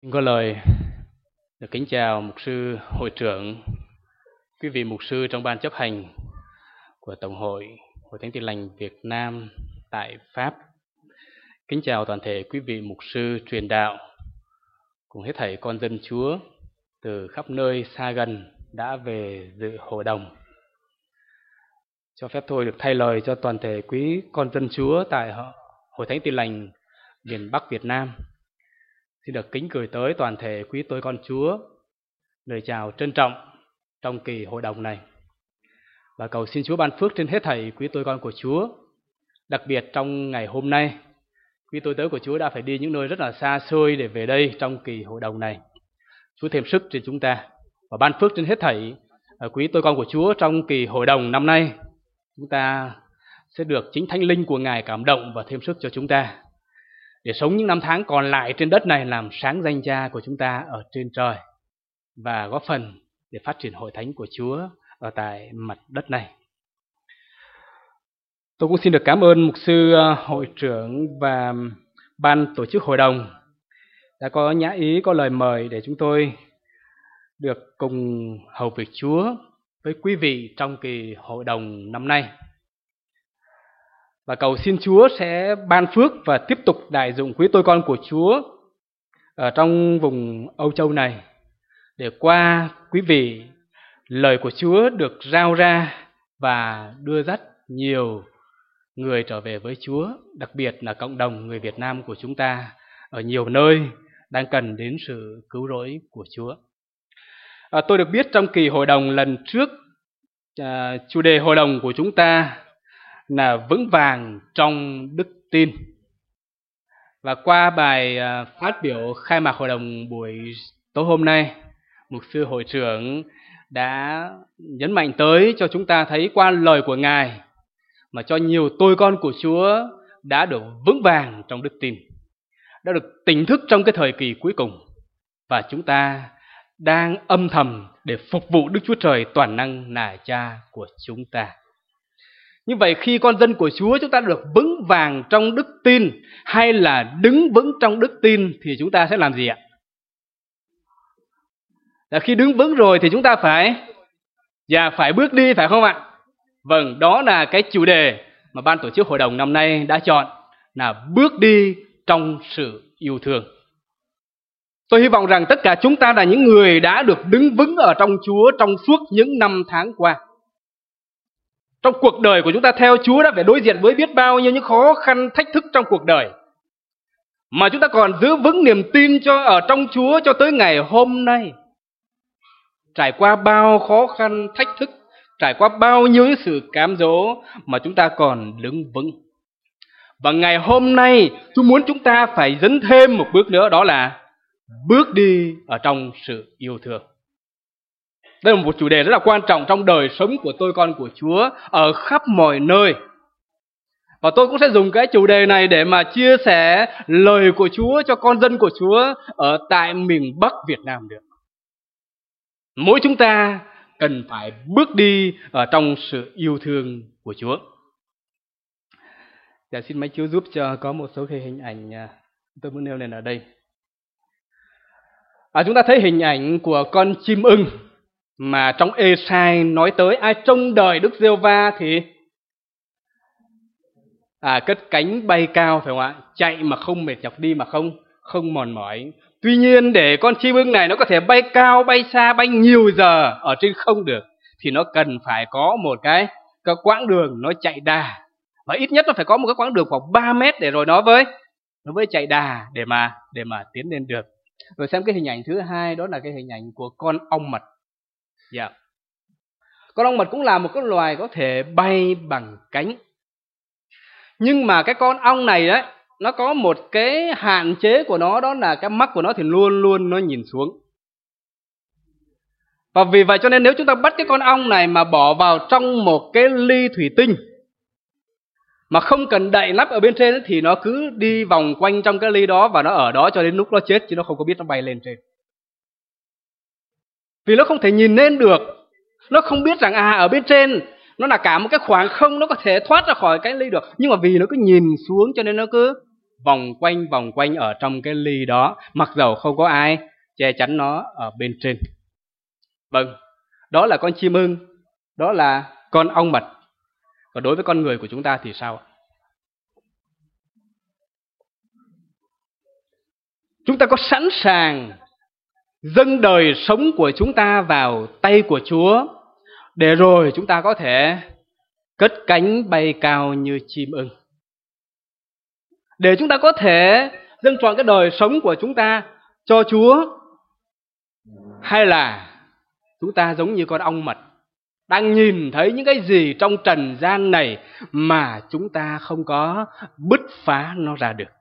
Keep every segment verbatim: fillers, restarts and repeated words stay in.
Xin có lời được kính chào mục sư hội trưởng, quý vị mục sư trong ban chấp hành của Tổng hội Hội Thánh Tin Lành Việt Nam tại Pháp. Kính chào toàn thể quý vị mục sư truyền đạo cùng hết thảy con dân Chúa từ khắp nơi xa gần đã về dự hội đồng. Cho phép tôi được thay lời cho toàn thể quý con dân Chúa tại Hội Thánh Tin Lành miền Bắc Việt Nam. Xin được kính gửi tới toàn thể quý tôi con Chúa lời chào trân trọng trong kỳ hội đồng này. Và cầu xin Chúa ban phước trên hết thảy quý tôi con của Chúa. Đặc biệt trong ngày hôm nay, quý tôi tớ của Chúa đã phải đi những nơi rất là xa xôi để về đây trong kỳ hội đồng này. Chúa thêm sức trên chúng ta và ban phước trên hết thảy quý tôi con của Chúa trong kỳ hội đồng năm nay. Chúng ta sẽ được chính Thánh Linh của Ngài cảm động và thêm sức cho chúng ta để sống những năm tháng còn lại trên đất này, làm sáng danh Cha của chúng ta ở trên trời và góp phần để phát triển hội thánh của Chúa ở tại mặt đất này. Tôi cũng xin được cảm ơn mục sư hội trưởng và ban tổ chức hội đồng đã có nhã ý, có lời mời để chúng tôi được cùng hầu việc Chúa với quý vị trong kỳ hội đồng năm nay. Và cầu xin Chúa sẽ ban phước và tiếp tục đại dụng quý tôi con của Chúa ở trong vùng Âu Châu này, để qua quý vị lời của Chúa được rao ra và đưa dắt nhiều người trở về với Chúa, đặc biệt là cộng đồng người Việt Nam của chúng ta ở nhiều nơi đang cần đến sự cứu rỗi của Chúa. À, tôi được biết trong kỳ hội đồng lần trước, à, chủ đề hội đồng của chúng ta là vững vàng trong đức tin. Và qua bài phát biểu khai mạc hội đồng buổi tối hôm nay, mục sư hội trưởng đã nhấn mạnh tới cho chúng ta thấy qua lời của Ngài mà cho nhiều tôi con của Chúa đã được vững vàng trong đức tin, đã được tỉnh thức trong cái thời kỳ cuối cùng, và chúng ta đang âm thầm để phục vụ Đức Chúa Trời toàn năng là Cha của chúng ta. Như vậy khi con dân của Chúa chúng ta được vững vàng trong đức tin hay là đứng vững trong đức tin thì chúng ta sẽ làm gì ạ? Là khi đứng vững rồi thì chúng ta phải và phải bước đi, phải không ạ? Vâng, đó là cái chủ đề mà ban tổ chức hội đồng năm nay đã chọn, là bước đi trong sự yêu thương. Tôi hy vọng rằng tất cả chúng ta là những người đã được đứng vững ở trong Chúa trong suốt những năm tháng qua. Trong cuộc đời của chúng ta theo Chúa đã phải đối diện với biết bao nhiêu những khó khăn, thách thức trong cuộc đời, mà chúng ta còn giữ vững niềm tin cho ở trong Chúa cho tới ngày hôm nay. Trải qua bao khó khăn, thách thức, trải qua bao nhiêu những sự cám dỗ mà chúng ta còn đứng vững. Và ngày hôm nay Chúa muốn chúng ta phải dấn thêm một bước nữa, đó là bước đi ở trong sự yêu thương. Đây là một chủ đề rất là quan trọng trong đời sống của tôi con của Chúa ở khắp mọi nơi. Và tôi cũng sẽ dùng cái chủ đề này để mà chia sẻ lời của Chúa cho con dân của Chúa ở tại miền Bắc Việt Nam được. Mỗi chúng ta cần phải bước đi ở trong sự yêu thương của Chúa. Dạ, xin máy chiếu giúp cho có một số hình ảnh tôi muốn nêu lên ở đây. À, chúng ta thấy hình ảnh của con chim ưng mà trong Ê-sai nói tới ai trông đợi Đức Giê-hô-va thì à, cất cánh bay cao, phải không ạ? Chạy mà không mệt nhọc, đi mà không không mòn mỏi. Tuy nhiên để con chim ưng này nó có thể bay cao, bay xa, bay nhiều giờ ở trên không được thì nó cần phải có một cái, cái quãng đường nó chạy đà. Và ít nhất nó phải có một cái quãng đường khoảng ba mét để rồi nó với nó với chạy đà để mà để mà tiến lên được. Rồi xem cái hình ảnh thứ hai, đó là cái hình ảnh của con ong mật. Dạ. Yeah. Con ong mật cũng là một cái loài có thể bay bằng cánh. Nhưng mà cái con ong này đấy, nó có một cái hạn chế của nó, đó là cái mắt của nó thì luôn luôn nó nhìn xuống. Và vì vậy cho nên nếu chúng ta bắt cái con ong này mà bỏ vào trong một cái ly thủy tinh mà không cần đậy nắp ở bên trên thì nó cứ đi vòng quanh trong cái ly đó và nó ở đó cho đến lúc nó chết, chứ nó không có biết nó bay lên trên. Vì nó không thể nhìn lên được, nó không biết rằng à ở bên trên nó là cả một cái khoảng không, nó có thể thoát ra khỏi cái ly được. Nhưng mà vì nó cứ nhìn xuống cho nên nó cứ vòng quanh vòng quanh ở trong cái ly đó, mặc dầu không có ai che chắn nó ở bên trên. Vâng, đó là con chim ưng, đó là con ong mật. Và đối với con người của chúng ta thì sao? Chúng ta có sẵn sàng dâng đời sống của chúng ta vào tay của Chúa để rồi chúng ta có thể cất cánh bay cao như chim ưng, để chúng ta có thể dâng trọn cái đời sống của chúng ta cho Chúa? Hay là chúng ta giống như con ong mật, đang nhìn thấy những cái gì trong trần gian này mà chúng ta không có bứt phá nó ra được?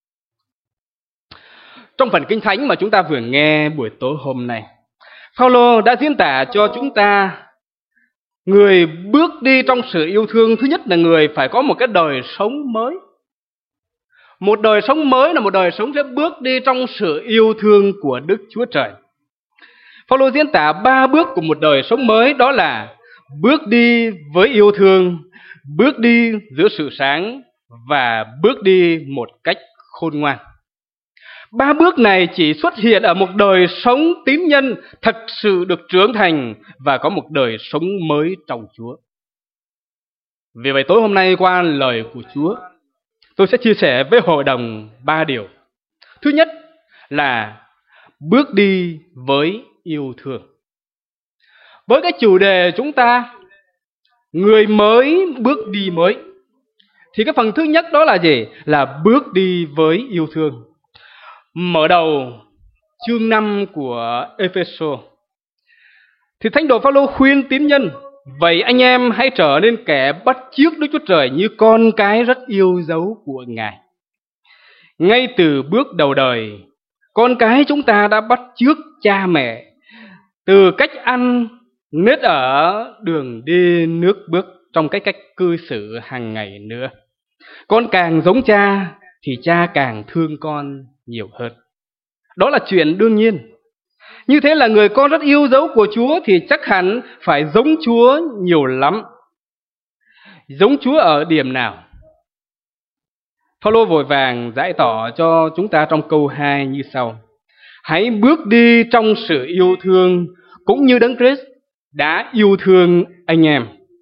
Trong phần Kinh Thánh mà chúng ta vừa nghe buổi tối hôm nay, Phaolô đã diễn tả cho chúng ta người bước đi trong sự yêu thương. Thứ nhất là người phải có một cái đời sống mới. Một đời sống mới là một đời sống sẽ bước đi trong sự yêu thương của Đức Chúa Trời. Phaolô diễn tả ba bước của một đời sống mới, đó là bước đi với yêu thương, bước đi giữa sự sáng và bước đi một cách khôn ngoan. Ba bước này chỉ xuất hiện ở một đời sống tín nhân thật sự được trưởng thành và có một đời sống mới trong Chúa. Vì vậy tối hôm nay qua lời của Chúa, tôi sẽ chia sẻ với hội đồng ba điều. Thứ nhất là bước đi với yêu thương. Với cái chủ đề chúng ta người mới bước đi mới, thì cái phần thứ nhất đó là gì? Là bước đi với yêu thương. Mở đầu chương năm của Ê-phê-sô thì thánh đồ Phaolô khuyên tín nhân: vậy anh em hãy trở nên kẻ bắt chước Đức Chúa Trời như con cái rất yêu dấu của Ngài. Ngay từ bước đầu đời, con cái chúng ta đã bắt chước cha mẹ, từ cách ăn, nết ở, đường đi, nước bước, trong cái cách cư xử hàng ngày nữa. Con càng giống cha thì cha càng thương con nhiều hơn. Đó là chuyện đương nhiên. Như thế là người con rất yêu dấu của Chúa thì chắc hẳn phải giống Chúa nhiều lắm. Giống Chúa ở điểm nào? Phaolô vội vàng giải tỏ cho chúng ta trong câu hai như sau: hãy bước đi trong sự yêu thương cũng như Đấng Christ đã yêu thương anh em.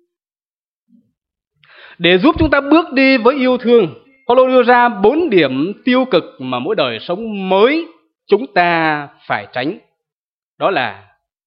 Để giúp chúng ta bước đi với yêu thương, Phaolô đưa ra bốn điểm tiêu cực mà mỗi đời sống mới chúng ta phải tránh. Đó là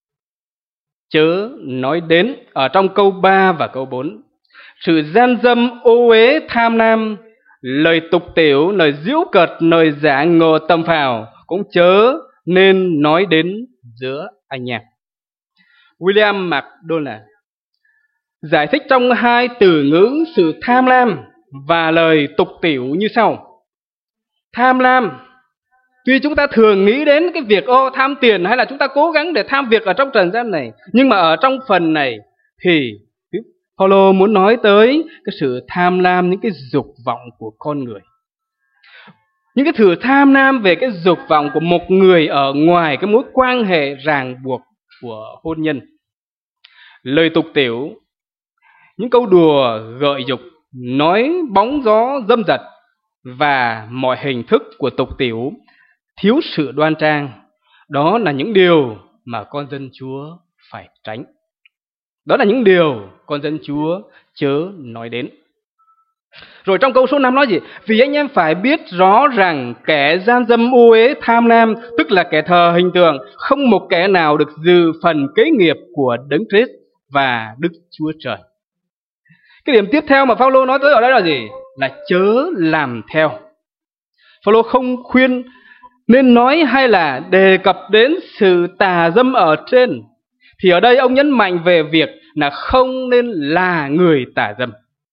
chớ nói đến ở trong câu ba và câu bốn. Sự gian dâm, ô uế, tham lam, lời tục tiểu, lời giễu cợt, lời giả ngờ tầm phào cũng chớ nên nói đến giữa anh em. William MacDonald giải thích trong hai từ ngữ sự tham lam và lời tục tiểu như sau: tham lam, tuy chúng ta thường nghĩ đến cái việc ô tham tiền hay là chúng ta cố gắng để tham việc ở trong trần gian này, nhưng mà ở trong phần này thì Phaolô muốn nói tới cái sự tham lam, những cái dục vọng của con người. Những cái sự tham lam về cái dục vọng của một người ở ngoài cái mối quan hệ ràng buộc của hôn nhân. Lời tục tiểu, những câu đùa gợi dục, nói bóng gió dâm dật và mọi hình thức của tục tiểu thiếu sự đoan trang, đó là những điều mà con dân Chúa phải tránh. Đó là những điều con dân Chúa chớ nói đến. Rồi trong câu số năm nói gì? Vì anh em phải biết rõ rằng kẻ gian dâm, ô uế, tham lam, tức là kẻ thờ hình tượng, không một kẻ nào được dự phần kế nghiệp của Đấng Christ và Đức Chúa Trời. Cái điểm tiếp theo mà Phaolô nói tới ở đây là gì? Là chớ làm theo. Phaolô không khuyên nên nói hay là đề cập đến sự tà dâm ở trên, thì ở đây ông nhấn mạnh về việc là không nên là người tà dâm.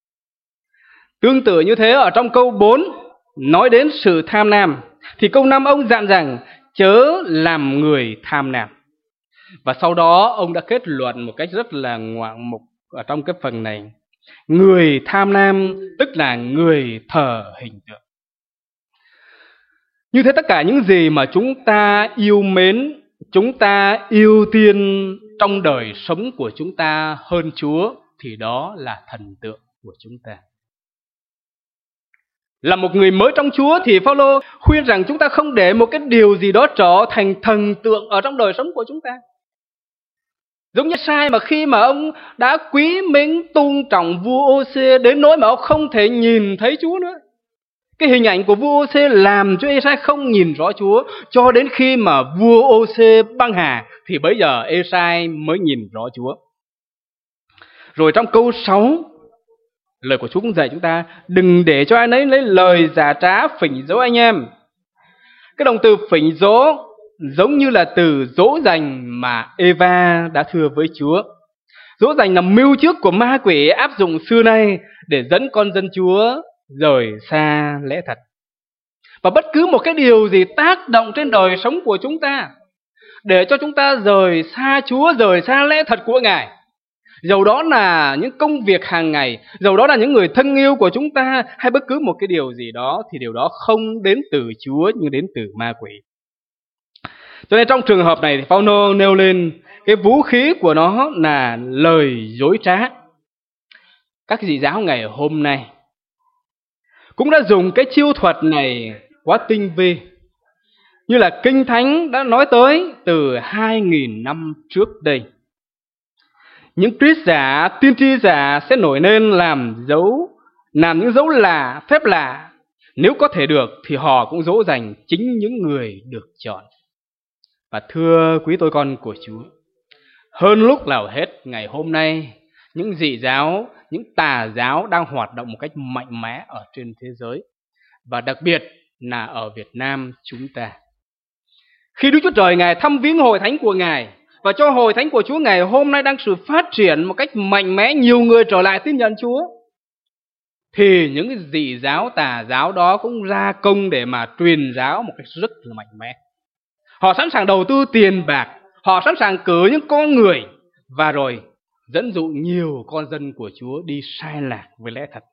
Tương tự như thế ở trong câu bốn nói đến sự tham lam, thì câu năm ông dặn rằng chớ làm người tham lam. Và sau đó ông đã kết luận một cách rất là ngoạn mục ở trong cái phần này: người tham lam tức là người thờ hình tượng. Như thế tất cả những gì mà chúng ta yêu mến, chúng ta ưu tiên trong đời sống của chúng ta hơn Chúa, thì đó là thần tượng của chúng ta. Là một người mới trong Chúa thì Phaolô khuyên rằng chúng ta không để một cái điều gì đó trở thành thần tượng ở trong đời sống của chúng ta. Giống như Sai mà khi mà ông đã quý mến tôn trọng vua Ô-sê đến nỗi mà ông không thể nhìn thấy Chúa nữa. Cái hình ảnh của vua Ô-sê làm cho Ê-sai không nhìn rõ Chúa, cho đến khi mà vua Ô-sê băng hà thì bây giờ Ê-sai mới nhìn rõ Chúa. Rồi trong câu sáu, lời của Chúa cũng dạy chúng ta đừng để cho ai nấy lấy lời giả trá phỉnh dỗ anh em. Cái động từ phỉnh dỗ giống như là từ dỗ dành mà Eva đã thưa với Chúa. Dỗ dành là mưu trước của ma quỷ áp dụng xưa nay để dẫn con dân Chúa rời xa lẽ thật. Và bất cứ một cái điều gì tác động trên đời sống của chúng ta để cho chúng ta rời xa Chúa, rời xa lẽ thật của Ngài, dầu đó là những công việc hàng ngày, dầu đó là những người thân yêu của chúng ta, hay bất cứ một cái điều gì đó, thì điều đó không đến từ Chúa nhưng đến từ ma quỷ. Cho nên trong trường hợp này thì Phaolô nêu lên cái vũ khí của nó là lời dối trá. Các dị giáo ngày hôm nay cũng đã dùng cái chiêu thuật này quá tinh vi, như là Kinh Thánh đã nói tới từ hai nghìn năm trước đây. Những Christ giả, tiên tri giả sẽ nổi lên làm dấu, làm những dấu lạ, phép lạ. Nếu có thể được thì họ cũng dỗ dành chính những người được chọn. Và thưa quý tôi con của Chúa, hơn lúc nào hết ngày hôm nay, những dị giáo, những tà giáo đang hoạt động một cách mạnh mẽ ở trên thế giới, và đặc biệt là ở Việt Nam chúng ta. Khi Đức Chúa Trời Ngài thăm viếng hội thánh của Ngài, và cho hội thánh của Chúa ngày hôm nay đang sự phát triển một cách mạnh mẽ, nhiều người trở lại tin nhận Chúa, thì những cái dị giáo, tà giáo đó cũng ra công để mà truyền giáo một cách rất là mạnh mẽ. Họ sẵn sàng đầu tư tiền bạc, họ sẵn sàng cử những con người, và rồi dẫn dụ nhiều con dân của Chúa đi sai lạc với lẽ thật.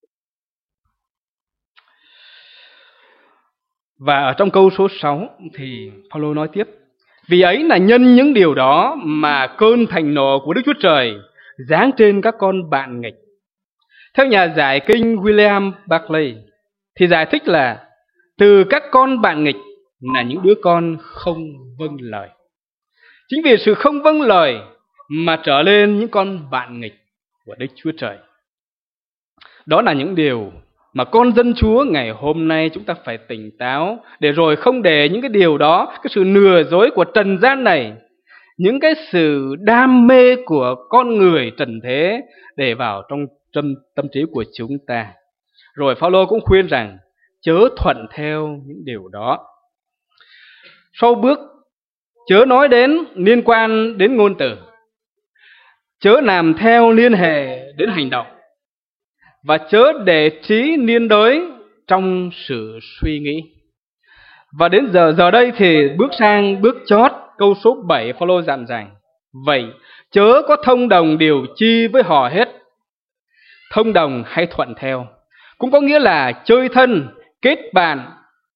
Và ở trong câu số sáu thì Phaolô nói tiếp: vì ấy là nhân những điều đó mà cơn thành nộ của Đức Chúa Trời giáng trên các con bạn nghịch. Theo nhà giải kinh William Barclay thì giải thích là từ các con bạn nghịch là những đứa con không vâng lời. Chính vì sự không vâng lời mà trở lên những con bạn nghịch của Đức Chúa Trời. Đó là những điều mà con dân Chúa ngày hôm nay chúng ta phải tỉnh táo, để rồi không để những cái điều đó, cái sự lừa dối của trần gian này, những cái sự đam mê của con người trần thế để vào trong tâm, tâm trí của chúng ta. Rồi Phaolô cũng khuyên rằng chớ thuận theo những điều đó. Sau bước chớ nói đến liên quan đến ngôn từ, chớ làm theo liên hệ đến hành động, và chớ để trí liên đới trong sự suy nghĩ. Và đến giờ giờ đây thì bước sang bước chót, câu số bảy, Phaolô dặn rằng: vậy chớ có thông đồng điều chi với họ hết. Thông đồng hay thuận theo cũng có nghĩa là chơi thân, kết bạn.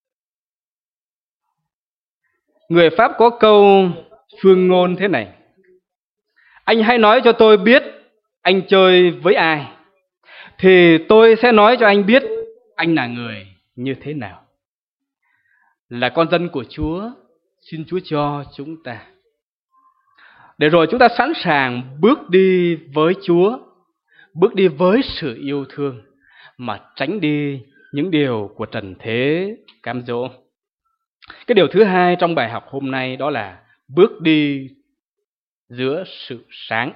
Người Pháp có câu phương ngôn thế này: anh hãy nói cho tôi biết anh chơi với ai, thì tôi sẽ nói cho anh biết anh là người như thế nào. Là con dân của Chúa, xin Chúa cho chúng ta, để rồi chúng ta sẵn sàng bước đi với Chúa, bước đi với sự yêu thương, mà tránh đi những điều của trần thế cám dỗ. Cái điều thứ hai trong bài học hôm nay đó là bước đi giữa sự sáng.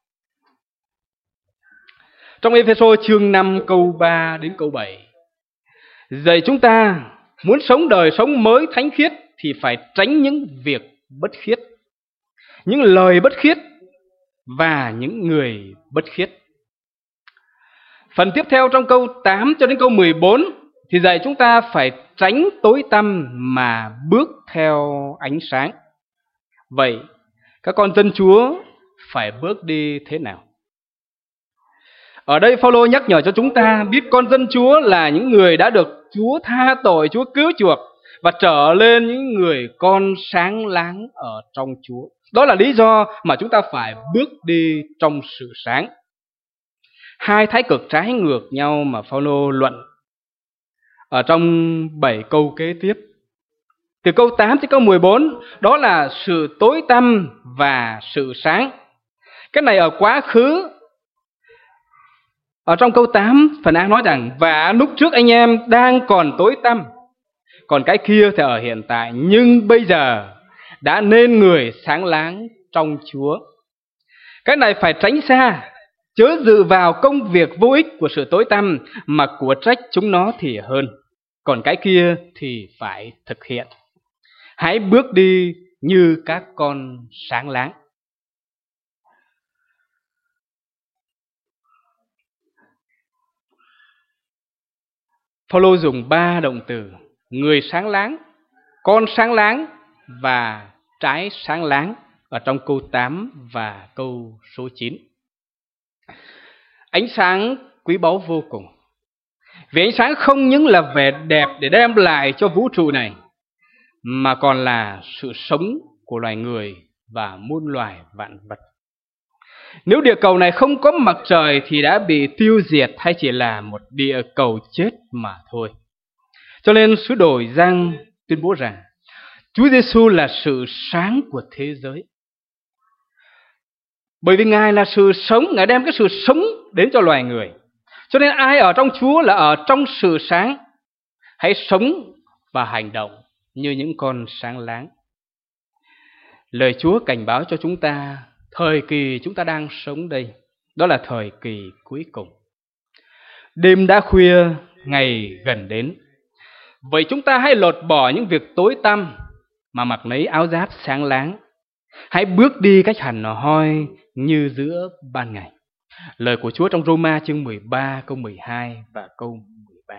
Trong Ê-phê-sô chương năm câu ba đến câu bảy dạy chúng ta muốn sống đời sống mới thánh khiết thì phải tránh những việc bất khiết, những lời bất khiết và những người bất khiết. Phần tiếp theo trong câu tám cho đến câu mười bốn thì dạy chúng ta phải tránh tối tăm mà bước theo ánh sáng. Vậy các con dân Chúa phải bước đi thế nào? Ở đây Phaolô nhắc nhở cho chúng ta biết con dân Chúa là những người đã được Chúa tha tội, Chúa cứu chuộc và trở lên những người con sáng láng ở trong Chúa. Đó là lý do mà chúng ta phải bước đi trong sự sáng. Hai thái cực trái ngược nhau mà Phaolô luận ở trong bảy câu kế tiếp. Từ câu tám tới câu mười bốn, đó là sự tối tăm và sự sáng. Cái này ở quá khứ. Ở trong câu tám, phần A nói rằng, và lúc trước anh em đang còn tối tăm. Còn cái kia thì ở hiện tại, nhưng bây giờ đã nên người sáng láng trong Chúa. Cái này phải tránh xa, chớ dự vào công việc vô ích của sự tối tăm, mà của trách chúng nó thì hơn. Còn cái kia thì phải thực hiện. Hãy bước đi như các con sáng láng. Phaolô dùng ba động từ: người sáng láng, con sáng láng và trái sáng láng ở trong câu tám và câu số chín. Ánh sáng quý báu vô cùng. Vì ánh sáng không những là vẻ đẹp để đem lại cho vũ trụ này, mà còn là sự sống của loài người và muôn loài vạn vật. Nếu địa cầu này không có mặt trời thì đã bị tiêu diệt hay chỉ là một địa cầu chết mà thôi. Cho nên sứ đồ Giăng tuyên bố rằng Chúa Giêsu là sự sáng của thế giới. Bởi vì Ngài là sự sống, Ngài đem cái sự sống đến cho loài người. Cho nên ai ở trong Chúa là ở trong sự sáng. Hãy sống và hành động như những con sáng láng. Lời Chúa cảnh báo cho chúng ta, thời kỳ chúng ta đang sống đây, đó là thời kỳ cuối cùng. Đêm đã khuya, ngày gần đến. Vậy chúng ta hãy lột bỏ những việc tối tăm mà mặc lấy áo giáp sáng láng. Hãy bước đi cách hẳn hoi như giữa ban ngày. Lời của Chúa trong Roma chương mười ba câu mười hai và câu mười ba.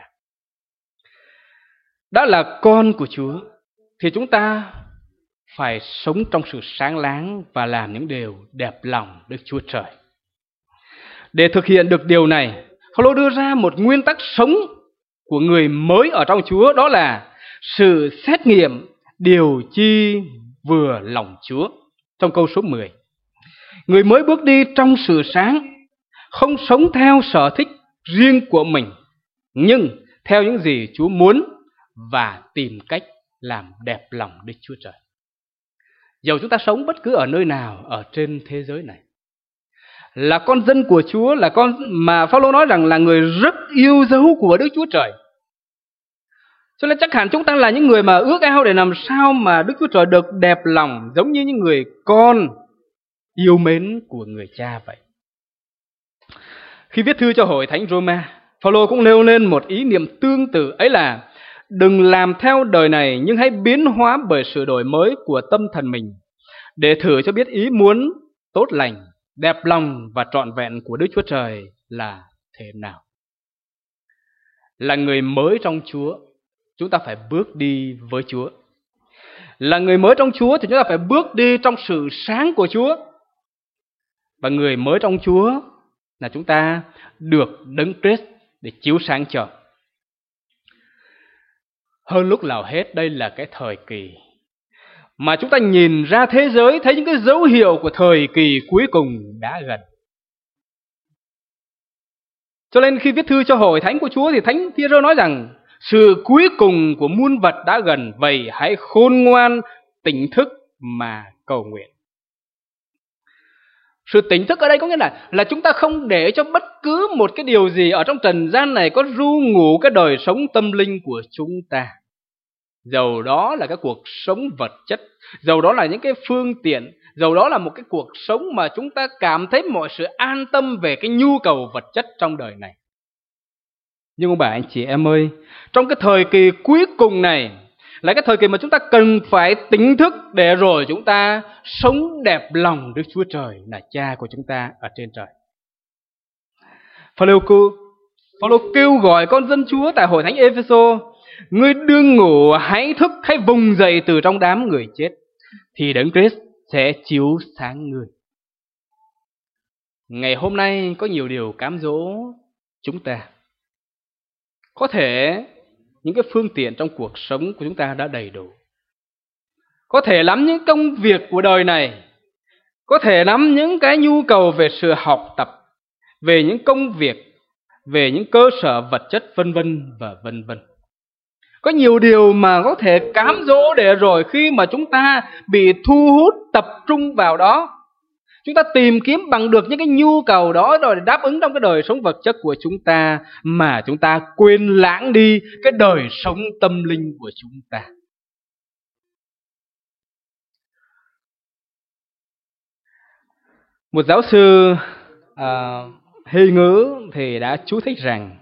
Đã là con của Chúa thì chúng ta phải sống trong sự sáng láng và làm những điều đẹp lòng Đức Chúa Trời. Để thực hiện được điều này, Phaolô đưa ra một nguyên tắc sống của người mới ở trong Chúa, đó là sự xét nghiệm điều chi vừa lòng Chúa. Trong câu số mười, người mới bước đi trong sự sáng, không sống theo sở thích riêng của mình, nhưng theo những gì Chúa muốn và tìm cách làm đẹp lòng Đức Chúa Trời. Dầu chúng ta sống bất cứ ở nơi nào ở trên thế giới này, là con dân của Chúa, là con mà Phaolô nói rằng là người rất yêu dấu của Đức Chúa Trời. Cho nên chắc hẳn chúng ta là những người mà ước ao để làm sao mà Đức Chúa Trời được đẹp lòng, giống như những người con yêu mến của người cha vậy. Khi viết thư cho hội thánh Roma, Phaolô cũng nêu lên một ý niệm tương tự, ấy là đừng làm theo đời này, nhưng hãy biến hóa bởi sự đổi mới của tâm thần mình, để thử cho biết ý muốn tốt lành, đẹp lòng và trọn vẹn của Đức Chúa Trời là thế nào. Là người mới trong Chúa, chúng ta phải bước đi với Chúa. Là người mới trong Chúa thì chúng ta phải bước đi trong sự sáng của Chúa. Và người mới trong Chúa là chúng ta được Đấng Christ để chiếu sáng cho. Hơn lúc nào hết, đây là cái thời kỳ mà chúng ta nhìn ra thế giới, thấy những cái dấu hiệu của thời kỳ cuối cùng đã gần. Cho nên khi viết thư cho hội thánh của Chúa thì Thánh Phi-e-rơ nói rằng sự cuối cùng của muôn vật đã gần, vậy hãy khôn ngoan tỉnh thức mà cầu nguyện. Sự tỉnh thức ở đây có nghĩa là là chúng ta không để cho bất cứ một cái điều gì ở trong trần gian này có ru ngủ cái đời sống tâm linh của chúng ta. Dầu đó là cái cuộc sống vật chất, dầu đó là những cái phương tiện, dầu đó là một cái cuộc sống mà chúng ta cảm thấy mọi sự an tâm về cái nhu cầu vật chất trong đời này. Nhưng ông bà anh chị em ơi, trong cái thời kỳ cuối cùng này là cái thời kỳ mà chúng ta cần phải tỉnh thức để rồi chúng ta sống đẹp lòng Đức Chúa Trời là Cha của chúng ta ở trên trời. Phaolô kêu gọi con dân Chúa tại hội thánh Ê-phê-sô: ngươi đương ngủ, hãy thức, hãy vùng dậy từ trong đám người chết, thì Đấng Christ sẽ chiếu sáng ngươi. Ngày hôm nay có nhiều điều cám dỗ chúng ta. Có thể những cái phương tiện trong cuộc sống của chúng ta đã đầy đủ. Có thể lắm những công việc của đời này, có thể lắm những cái nhu cầu về sự học tập, về những công việc, về những cơ sở vật chất vân vân và vân vân. Có nhiều điều mà có thể cám dỗ để rồi khi mà chúng ta bị thu hút tập trung vào đó, chúng ta tìm kiếm bằng được những cái nhu cầu đó rồi để đáp ứng trong cái đời sống vật chất của chúng ta, mà chúng ta quên lãng đi cái đời sống tâm linh của chúng ta. Một giáo sư à, Hy ngữ thì đã chú thích rằng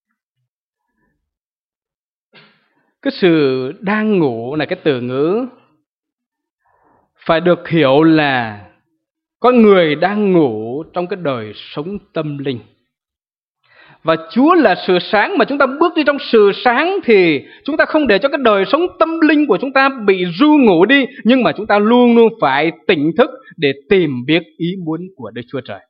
cái sự đang ngủ là cái từ ngữ phải được hiểu là con người đang ngủ trong cái đời sống tâm linh. Và Chúa là sự sáng, mà chúng ta bước đi trong sự sáng thì chúng ta không để cho cái đời sống tâm linh của chúng ta bị ru ngủ đi, nhưng mà chúng ta luôn luôn phải tỉnh thức để tìm biết ý muốn của Đức Chúa Trời.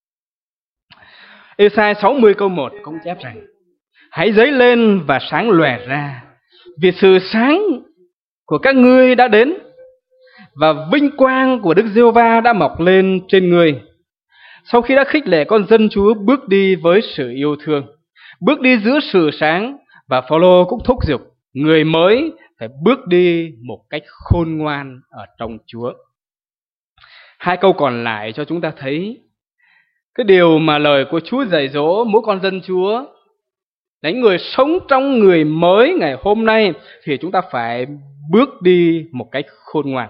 Ê-sai sáu mươi câu một cũng chép rằng: hãy dấy lên và sáng lòe ra, vì sự sáng của các ngươi đã đến, và vinh quang của Đức Giê-hô-va đã mọc lên trên ngươi. Sau khi đã khích lệ con dân Chúa bước đi với sự yêu thương, bước đi giữa sự sáng, và Phao-lô cũng thúc giục người mới phải bước đi một cách khôn ngoan ở trong Chúa. Hai câu còn lại cho chúng ta thấy cái điều mà lời của Chúa dạy dỗ mỗi con dân Chúa, những người sống trong người mới ngày hôm nay, thì chúng ta phải bước đi một cách khôn ngoan.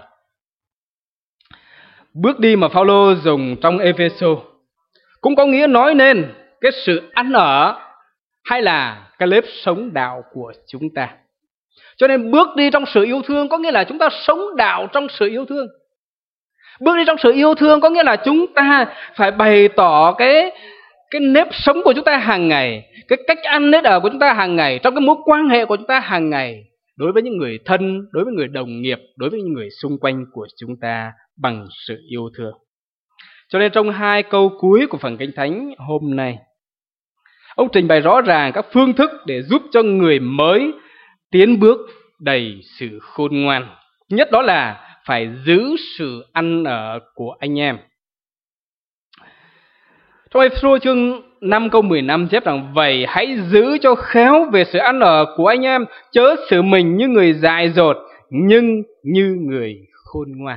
Bước đi mà Phao-lô dùng trong Ê-phê-sô cũng có nghĩa nói nên cái sự ăn ở hay là cái nếp sống đạo của chúng ta. Cho nên bước đi trong sự yêu thương có nghĩa là chúng ta sống đạo trong sự yêu thương. Bước đi trong sự yêu thương có nghĩa là chúng ta phải bày tỏ cái cái nếp sống của chúng ta hàng ngày, cái cách ăn nết ở của chúng ta hàng ngày, trong cái mối quan hệ của chúng ta hàng ngày, đối với những người thân, đối với người đồng nghiệp, đối với những người xung quanh của chúng ta bằng sự yêu thương. Cho nên trong hai câu cuối của phần Kinh Thánh hôm nay, ông trình bày rõ ràng các phương thức để giúp cho người mới tiến bước đầy sự khôn ngoan. Nhất đó là phải giữ sự ăn ở của anh em. Trong Ê-phê-sô chương năm câu mười lăm chép rằng: vậy hãy giữ cho khéo về sự ăn ở của anh em, chớ xử mình như người dại dột, nhưng như người khôn ngoan.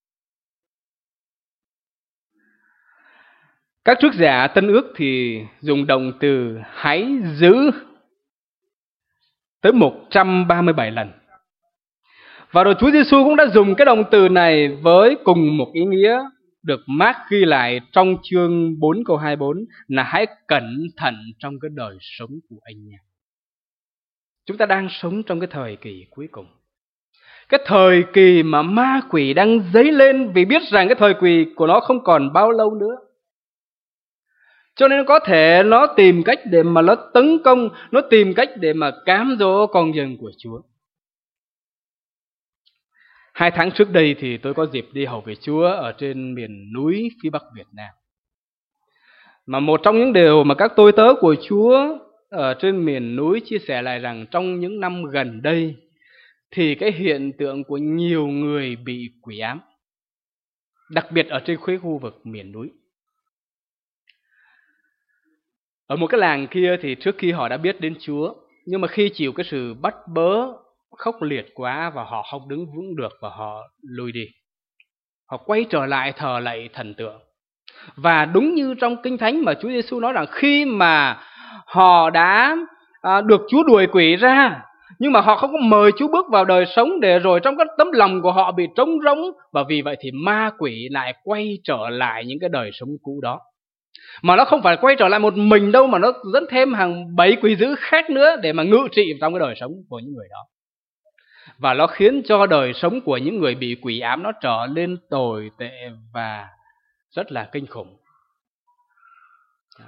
Các trích giả Tân Ước thì dùng động từ hãy giữ tới một trăm ba mươi bảy lần. Và rồi Chúa Giêsu cũng đã dùng cái động từ này với cùng một ý nghĩa được Mác ghi lại trong chương bốn câu hai mươi bốn là hãy cẩn thận trong cái đời sống của anh em. Chúng ta đang sống trong cái thời kỳ cuối cùng. Cái thời kỳ mà ma quỷ đang dấy lên, vì biết rằng cái thời kỳ của nó không còn bao lâu nữa. Cho nên có thể nó tìm cách để mà nó tấn công, nó tìm cách để mà cám dỗ con dân của Chúa. Hai tháng trước đây thì tôi có dịp đi hầu việc Chúa ở trên miền núi phía Bắc Việt Nam. Mà một trong những điều mà các tôi tớ của Chúa ở trên miền núi chia sẻ lại rằng trong những năm gần đây thì cái hiện tượng của nhiều người bị quỷ ám, đặc biệt ở trên khu vực miền núi. Ở một cái làng kia thì trước khi họ đã biết đến Chúa, nhưng mà khi chịu cái sự bắt bớ khốc liệt quá và họ không đứng vững được và họ lùi đi, họ quay trở lại thờ lạy thần tượng. Và đúng như trong Kinh Thánh mà Chúa Giêsu nói rằng khi mà họ đã à, được Chúa đuổi quỷ ra, nhưng mà họ không có mời Chúa bước vào đời sống, để rồi trong cái tấm lòng của họ bị trống rỗng, và vì vậy thì ma quỷ lại quay trở lại những cái đời sống cũ đó. Mà nó không phải quay trở lại một mình đâu, mà nó dẫn thêm hàng bảy quỷ dữ khác nữa để mà ngự trị trong cái đời sống của những người đó. Và nó khiến cho đời sống của những người bị quỷ ám nó trở nên tồi tệ và rất là kinh khủng. Đó.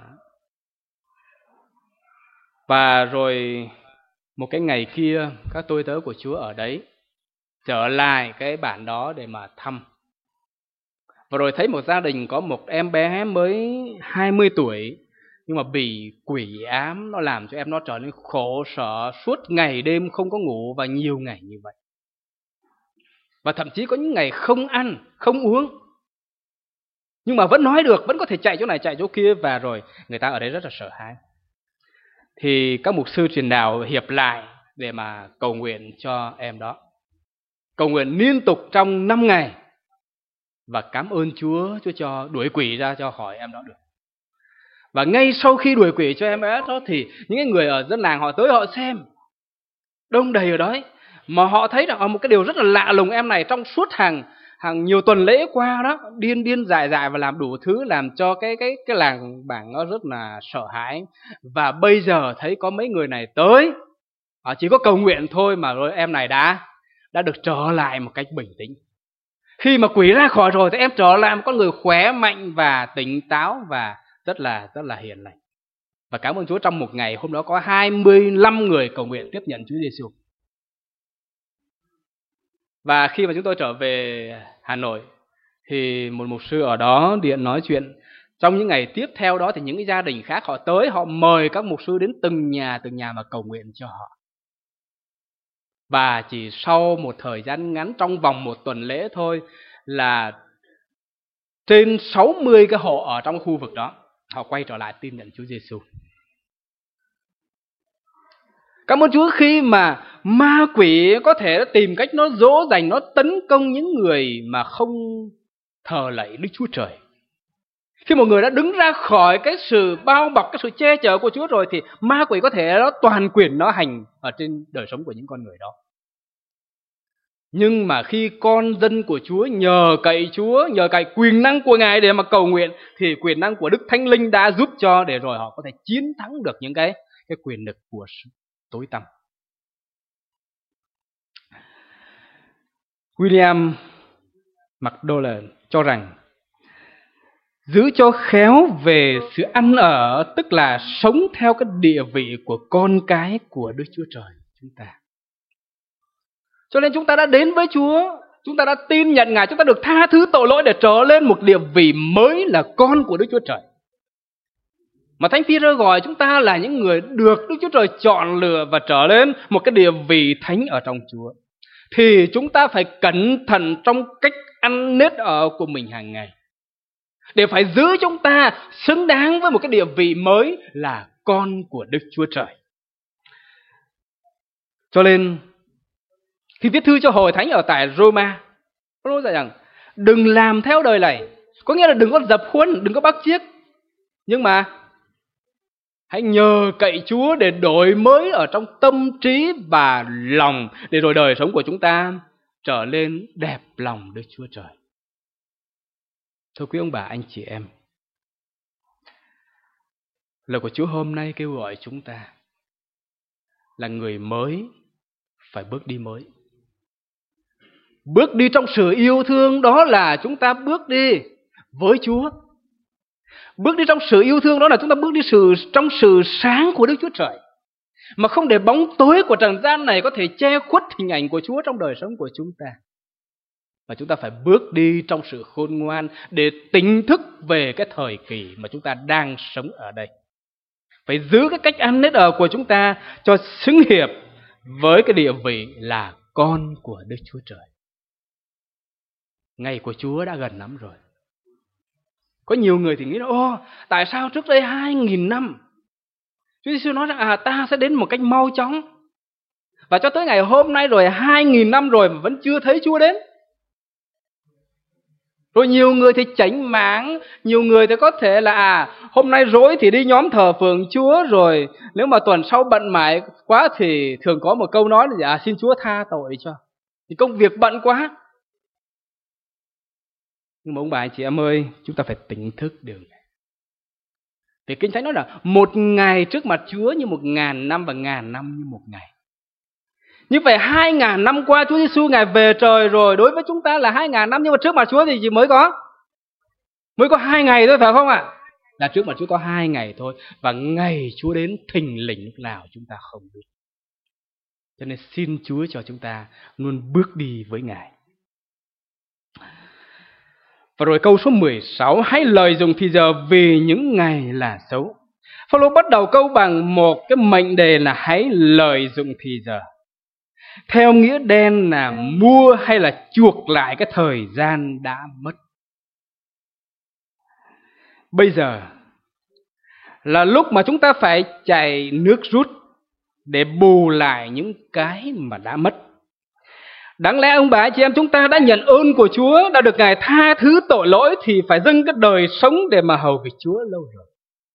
Và rồi một cái ngày kia, các tôi tớ của Chúa ở đấy trở lại cái bản đó để mà thăm. Và rồi thấy một gia đình có một em bé mới hai mươi tuổi, nhưng mà bị quỷ ám, nó làm cho em nó trở nên khổ sở, suốt ngày đêm không có ngủ và nhiều ngày như vậy. Và thậm chí có những ngày không ăn, không uống, nhưng mà vẫn nói được, vẫn có thể chạy chỗ này chạy chỗ kia, và rồi người ta ở đấy rất là sợ hãi. Thì các mục sư truyền đạo hiệp lại để mà cầu nguyện cho em đó. Cầu nguyện liên tục trong năm ngày. Và cảm ơn Chúa, Chúa cho đuổi quỷ ra cho khỏi em đó được. Và ngay sau khi đuổi quỷ cho em bé đó thì những người ở dân làng họ tới họ xem. Đông đầy ở đó ấy. Mà họ thấy rằng một cái điều rất là lạ lùng, em này trong suốt hàng hàng nhiều tuần lễ qua đó điên điên dại dại và làm đủ thứ làm cho cái cái cái làng bản nó rất là sợ hãi. Và bây giờ thấy có mấy người này tới, họ chỉ có cầu nguyện thôi mà rồi em này đã đã được trở lại một cách bình tĩnh. Khi mà quỷ ra khỏi rồi thì em trở lại một con người khỏe mạnh và tỉnh táo và rất là rất là hiền lành. Và cảm ơn Chúa, trong một ngày hôm đó có hai mươi lăm người cầu nguyện tiếp nhận Chúa Giêsu. Và khi mà chúng tôi trở về Hà Nội thì một mục sư ở đó điện nói chuyện. Trong những ngày tiếp theo đó thì những cái gia đình khác họ tới, họ mời các mục sư đến từng nhà từng nhà mà cầu nguyện cho họ. Và chỉ sau một thời gian ngắn, trong vòng một tuần lễ thôi, là trên sáu mươi cái hộ ở trong khu vực đó họ quay trở lại tin nhận Chúa Giêsu. Cảm ơn Chúa, khi mà ma quỷ có thể tìm cách nó dỗ dành, nó tấn công những người mà không thờ lạy Đức Chúa Trời. Khi một người đã đứng ra khỏi cái sự bao bọc, cái sự che chở của Chúa rồi thì ma quỷ có thể nó toàn quyền nó hành ở trên đời sống của những con người đó. Nhưng mà khi con dân của Chúa nhờ cậy Chúa, nhờ cậy quyền năng của Ngài để mà cầu nguyện thì quyền năng của Đức Thánh Linh đã giúp cho để rồi họ có thể chiến thắng được những cái cái quyền lực của tối tăm. William McDowell cho rằng giữ cho khéo về sự ăn ở, tức là sống theo cái địa vị của con cái của Đức Chúa Trời chúng ta. Cho nên chúng ta đã đến với Chúa, chúng ta đã tin nhận Ngài, chúng ta được tha thứ tội lỗi để trở lên một địa vị mới là con của Đức Chúa Trời. Mà Thánh Phi-rơ gọi chúng ta là những người được Đức Chúa Trời chọn lựa và trở lên một cái địa vị thánh ở trong Chúa. Thì chúng ta phải cẩn thận trong cách ăn nết ở của mình hàng ngày, để phải giữ chúng ta xứng đáng với một cái địa vị mới là con của Đức Chúa Trời. Cho nên khi viết thư cho hội thánh ở tại Roma, có nói rằng đừng làm theo đời này, có nghĩa là đừng có dập khuôn, đừng có bắt chước, nhưng mà hãy nhờ cậy Chúa để đổi mới ở trong tâm trí và lòng, để rồi đời sống của chúng ta trở lên đẹp lòng Đức Chúa Trời. Thưa quý ông bà, anh chị em, lời của Chúa hôm nay kêu gọi chúng ta là người mới phải bước đi mới. Bước đi trong sự yêu thương, đó là chúng ta bước đi với Chúa. Bước đi trong sự yêu thương, đó là chúng ta bước đi sự, trong sự sáng của Đức Chúa Trời, mà không để bóng tối của trần gian này có thể che khuất hình ảnh của Chúa trong đời sống của chúng ta. Mà chúng ta phải bước đi trong sự khôn ngoan để tỉnh thức về cái thời kỳ mà chúng ta đang sống ở đây. Phải giữ cái cách ăn nết ở của chúng ta cho xứng hiệp với cái địa vị là con của Đức Chúa Trời. Ngày của Chúa đã gần lắm rồi. Có nhiều người thì nghĩ là ô, tại sao trước đây hai nghìn năm Chúa Giêsu nói rằng à, ta sẽ đến một cách mau chóng, và cho tới ngày hôm nay rồi hai nghìn năm rồi mà vẫn chưa thấy Chúa đến. Rồi nhiều người thì chảnh mảng, nhiều người thì có thể là à, hôm nay rỗi thì đi nhóm thờ phượng Chúa, rồi nếu mà tuần sau bận mải quá thì thường có một câu nói là à, xin Chúa tha tội cho, thì công việc bận quá. Nhưng mà ông bà anh chị em ơi, chúng ta phải tỉnh thức điều này. Vì Kinh Thánh nói là một ngày trước mặt Chúa như một ngàn năm, và ngàn năm như một ngày. Như vậy hai ngàn năm qua Chúa Giêsu Ngài về trời rồi, đối với chúng ta là hai ngàn năm, nhưng mà trước mặt Chúa thì chỉ mới có mới có hai ngày thôi, phải không ạ? Là trước mặt Chúa có hai ngày thôi, và ngày Chúa đến thình lình lúc nào chúng ta không biết. Cho nên xin Chúa cho chúng ta luôn bước đi với Ngài. Và rồi câu số mười sáu, hãy lợi dụng thì giờ vì những ngày là xấu. Phao-lô bắt đầu câu bằng một cái mệnh đề là hãy lợi dụng thì giờ. Theo nghĩa đen là mua hay là chuộc lại cái thời gian đã mất. Bây giờ là lúc mà chúng ta phải chạy nước rút để bù lại những cái mà đã mất. Đáng lẽ ông bà chị em chúng ta đã nhận ơn của Chúa, đã được Ngài tha thứ tội lỗi thì phải dâng cái đời sống để mà hầu việc Chúa lâu rồi.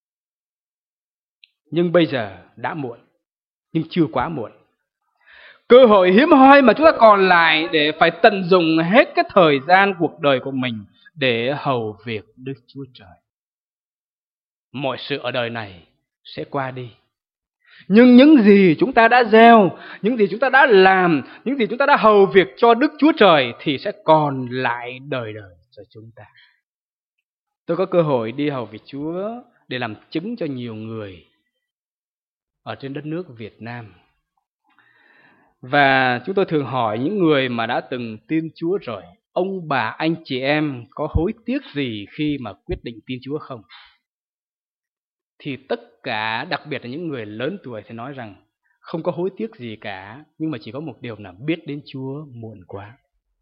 Nhưng bây giờ đã muộn, nhưng chưa quá muộn. Cơ hội hiếm hoi mà chúng ta còn lại để phải tận dụng hết cái thời gian cuộc đời của mình để hầu việc Đức Chúa Trời. Mọi sự ở đời này sẽ qua đi, nhưng những gì chúng ta đã gieo, những gì chúng ta đã làm, những gì chúng ta đã hầu việc cho Đức Chúa Trời thì sẽ còn lại đời đời cho chúng ta. Tôi có cơ hội đi hầu việc Chúa để làm chứng cho nhiều người ở trên đất nước Việt Nam. Và chúng tôi thường hỏi những người mà đã từng tin Chúa rồi, ông bà anh chị em có hối tiếc gì khi mà quyết định tin Chúa không? Thì tất cả, đặc biệt là những người lớn tuổi thì nói rằng không có hối tiếc gì cả, nhưng mà chỉ có một điều là biết đến Chúa muộn quá.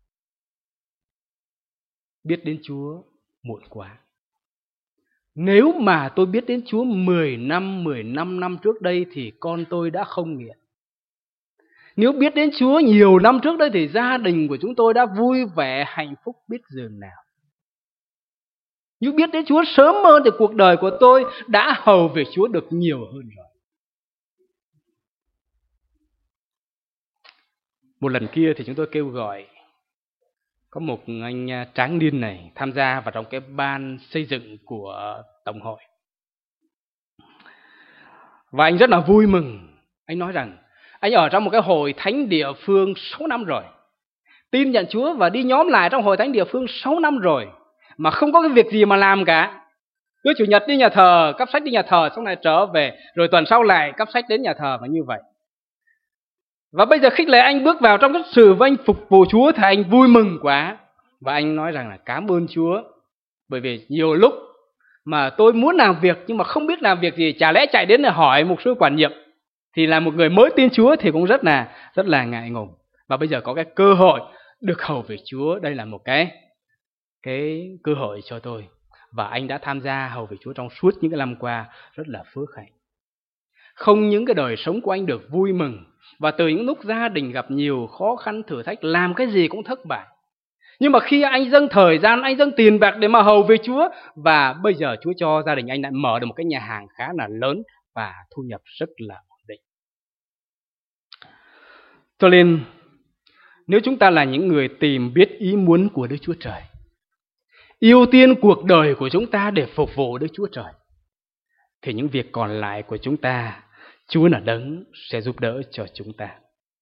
Biết đến Chúa muộn quá. Nếu mà tôi biết đến Chúa mười năm, mười lăm năm trước đây thì con tôi đã không nghiện. Nếu biết đến Chúa nhiều năm trước đây thì gia đình của chúng tôi đã vui vẻ, hạnh phúc biết dường nào. Nếu biết đến Chúa sớm hơn thì cuộc đời của tôi đã hầu việc Chúa được nhiều hơn rồi. Một lần kia thì chúng tôi kêu gọi có một anh tráng niên này tham gia vào trong cái ban xây dựng của Tổng hội. Và anh rất là vui mừng. Anh nói rằng anh ở trong một cái hội thánh địa phương sáu năm rồi. Tin nhận Chúa và đi nhóm lại trong hội thánh địa phương sáu năm rồi. Mà không có cái việc gì mà làm cả. Cứ chủ nhật đi nhà thờ, cắp sách đi nhà thờ, xong lại trở về. Rồi tuần sau lại cắp sách đến nhà thờ và như vậy. Và bây giờ khích lệ anh bước vào trong cái sự với anh phục vụ Chúa thì anh vui mừng quá. Và anh nói rằng là cảm ơn Chúa. Bởi vì nhiều lúc mà tôi muốn làm việc nhưng mà không biết làm việc gì, chả lẽ chạy đến để hỏi mục sư quản nhiệm. Thì là một người mới tin Chúa thì cũng rất là rất là ngại ngùng. Và bây giờ có cái cơ hội được hầu việc Chúa, đây là một cái cái cơ hội cho tôi. Và anh đã tham gia hầu việc Chúa trong suốt những cái năm qua rất là phước hạnh. Không những cái đời sống của anh được vui mừng, và từ những lúc gia đình gặp nhiều khó khăn thử thách, làm cái gì cũng thất bại. Nhưng mà khi anh dâng thời gian, anh dâng tiền bạc để mà hầu việc Chúa, và bây giờ Chúa cho gia đình anh lại mở được một cái nhà hàng khá là lớn và thu nhập rất là ổn định. Cho nên nếu chúng ta là những người tìm biết ý muốn của Đức Chúa Trời, ưu tiên cuộc đời của chúng ta để phục vụ Đức Chúa Trời, thì những việc còn lại của chúng ta, Chúa là đấng sẽ giúp đỡ cho chúng ta.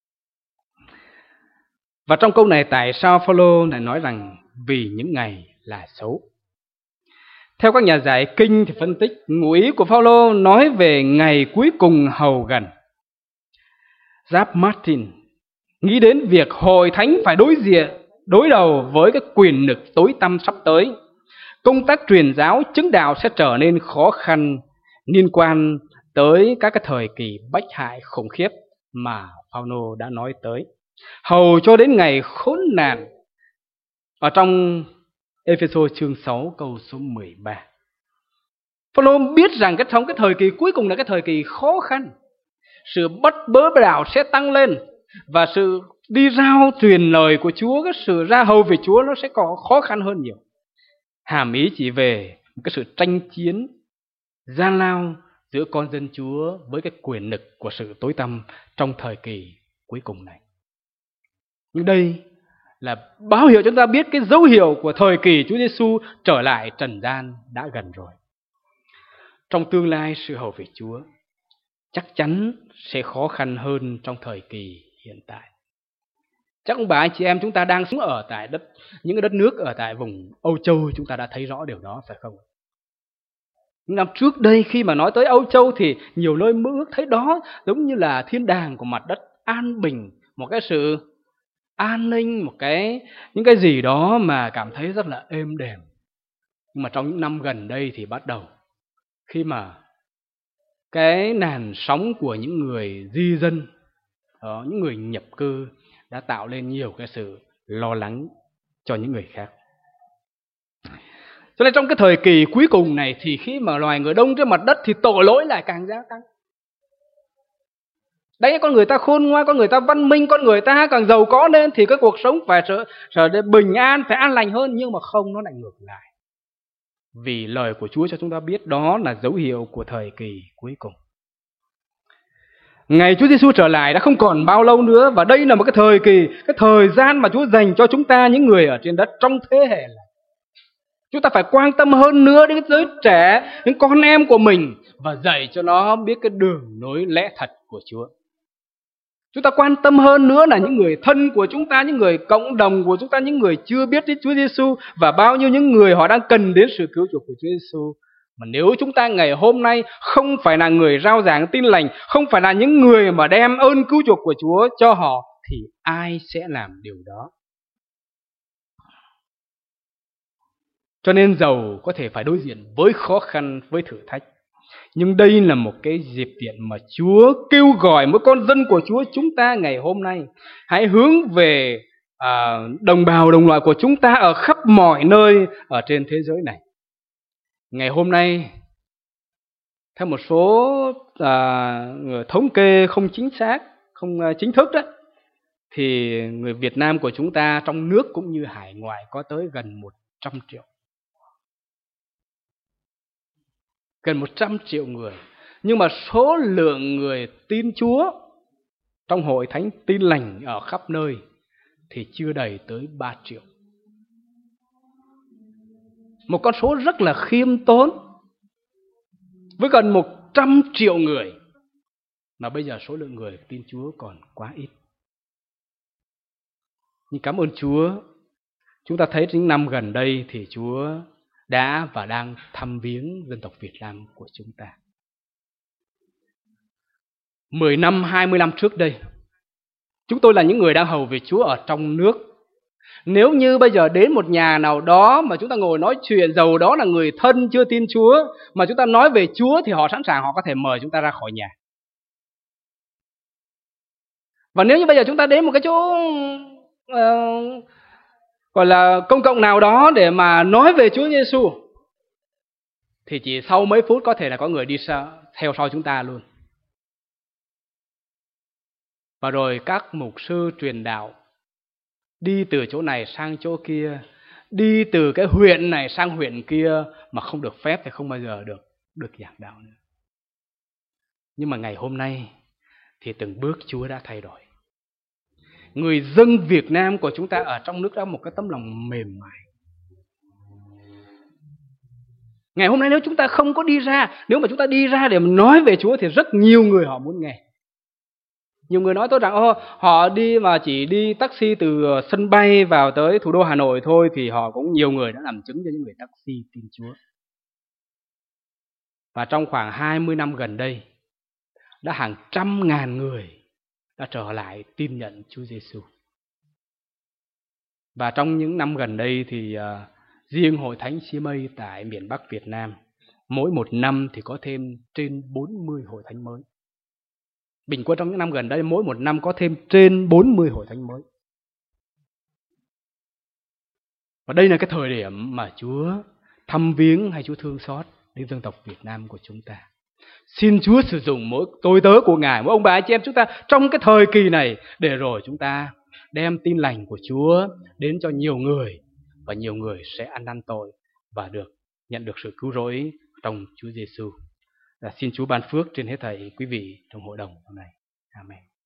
Và trong câu này tại sao Phaolô lại nói rằng vì những ngày là xấu? Theo các nhà giải kinh thì phân tích, ngụ ý của Phaolô nói về ngày cuối cùng hầu gần. Giáp Martin nghĩ đến việc hội thánh phải đối diện, đối đầu với cái quyền lực tối tăm sắp tới. Công tác truyền giáo chứng đạo sẽ trở nên khó khăn liên quan tới các cái thời kỳ bách hại khủng khiếp mà Phaolô đã nói tới, hầu cho đến ngày khốn nạn ở trong Ê-phê-sô chương sáu câu số mười ba. Phaolô biết rằng cái trong cái thời kỳ cuối cùng là cái thời kỳ khó khăn, sự bất bớ đạo sẽ tăng lên, và sự đi rao truyền lời của Chúa, cái sự ra hầu về Chúa nó sẽ có khó khăn hơn nhiều. Hàm ý chỉ về một cái sự tranh chiến gian lao giữa con dân Chúa với cái quyền lực của sự tối tăm trong thời kỳ cuối cùng này. Nhưng đây là báo hiệu chúng ta biết cái dấu hiệu của thời kỳ Chúa Giêsu trở lại trần gian đã gần rồi. Trong tương lai, sự hầu việc Chúa chắc chắn sẽ khó khăn hơn trong thời kỳ hiện tại. Chắc ông bà anh chị em chúng ta đang sống ở tại đất những cái đất nước ở tại vùng Âu Châu, chúng ta đã thấy rõ điều đó phải không? Những năm trước đây khi mà nói tới Âu Châu thì nhiều nơi mơ ước thấy đó giống như là thiên đàng của mặt đất, an bình, một cái sự an ninh, một cái những cái gì đó mà cảm thấy rất là êm đềm. Nhưng mà trong những năm gần đây thì bắt đầu khi mà cái làn sóng của những người di dân, đó, những người nhập cư đã tạo lên nhiều cái sự lo lắng cho những người khác. Cho nên trong cái thời kỳ cuối cùng này thì khi mà loài người đông trên mặt đất thì tội lỗi lại càng gia tăng. Đấy, con người ta khôn ngoan, con người ta văn minh, con người ta càng giàu có lên thì cái cuộc sống phải trở, trở nên bình an, phải an lành hơn. Nhưng mà không, nó lại ngược lại. Vì lời của Chúa cho chúng ta biết đó là dấu hiệu của thời kỳ cuối cùng. Ngày Chúa Giêsu trở lại đã không còn bao lâu nữa, và đây là một cái thời kỳ, cái thời gian mà Chúa dành cho chúng ta, những người ở trên đất trong thế hệ này. Chúng ta phải quan tâm hơn nữa đến cái giới trẻ, đến con em của mình, và dạy cho nó biết cái đường nối lẽ thật của Chúa. Chúng ta quan tâm hơn nữa là những người thân của chúng ta, những người cộng đồng của chúng ta, những người chưa biết đến Chúa Giêsu, và bao nhiêu những người họ đang cần đến sự cứu chuộc của Chúa Giêsu. Mà nếu chúng ta ngày hôm nay không phải là người rao giảng tin lành, không phải là những người mà đem ơn cứu chuộc của Chúa cho họ, thì ai sẽ làm điều đó? Cho nên dầu có thể phải đối diện với khó khăn, với thử thách, nhưng đây là một cái dịp tiện mà Chúa kêu gọi mỗi con dân của Chúa chúng ta ngày hôm nay. Hãy hướng về à, đồng bào đồng loại của chúng ta ở khắp mọi nơi ở trên thế giới này. Ngày hôm nay, theo một số à, thống kê không chính xác, không chính thức đó, thì người Việt Nam của chúng ta trong nước cũng như hải ngoại có tới gần một trăm triệu. Gần một trăm triệu người. Nhưng mà số lượng người tin Chúa trong hội thánh tin lành ở khắp nơi thì chưa đầy tới ba triệu. Một con số rất là khiêm tốn. Với gần một trăm triệu người, mà bây giờ số lượng người tin Chúa còn quá ít. Nhưng cảm ơn Chúa, chúng ta thấy những năm gần đây thì Chúa đã và đang thăm viếng dân tộc Việt Nam của chúng ta. Mười năm, hai mươi năm trước đây, chúng tôi là những người đang hầu việc Chúa ở trong nước. Nếu như bây giờ đến một nhà nào đó mà chúng ta ngồi nói chuyện, dầu đó là người thân chưa tin Chúa, mà chúng ta nói về Chúa thì họ sẵn sàng, họ có thể mời chúng ta ra khỏi nhà. Và nếu như bây giờ chúng ta đến một cái chỗ uh, gọi là công cộng nào đó để mà nói về Chúa Giêsu, thì chỉ sau mấy phút có thể là có người đi sau, theo sau chúng ta luôn. Và rồi các mục sư truyền đạo đi từ chỗ này sang chỗ kia, đi từ cái huyện này sang huyện kia, mà không được phép thì không bao giờ được được giảng đạo nữa. Nhưng mà ngày hôm nay thì từng bước Chúa đã thay đổi. Người dân Việt Nam của chúng ta ở trong nước đã một cái tấm lòng mềm mại. Ngày hôm nay nếu chúng ta không có đi ra, nếu mà chúng ta đi ra để mà nói về Chúa thì rất nhiều người họ muốn nghe. Nhiều người nói tôi rằng ô, họ đi mà chỉ đi taxi từ sân bay vào tới thủ đô Hà Nội thôi, thì họ cũng nhiều người đã làm chứng cho những người taxi tin Chúa. Và trong khoảng hai mươi năm gần đây, đã hàng trăm ngàn người đã trở lại tin nhận Chúa Giêsu. Và trong những năm gần đây thì uh, riêng Hội Thánh xê em a tại miền Bắc Việt Nam, mỗi một năm thì có thêm trên bốn mươi hội thánh mới. Bình quân trong những năm gần đây, mỗi một năm có thêm trên bốn mươi hội thánh mới. Và đây là cái thời điểm mà Chúa thăm viếng hay Chúa thương xót đến dân tộc Việt Nam của chúng ta. Xin Chúa sử dụng mỗi tôi tớ của Ngài, mỗi ông bà chị em chúng ta trong cái thời kỳ này, để rồi chúng ta đem tin lành của Chúa đến cho nhiều người, và nhiều người sẽ ăn năn tội và được nhận được sự cứu rỗi trong Chúa Giêsu. Xin Chúa ban phước trên hết thảy quý vị trong hội đồng hôm nay. Amen.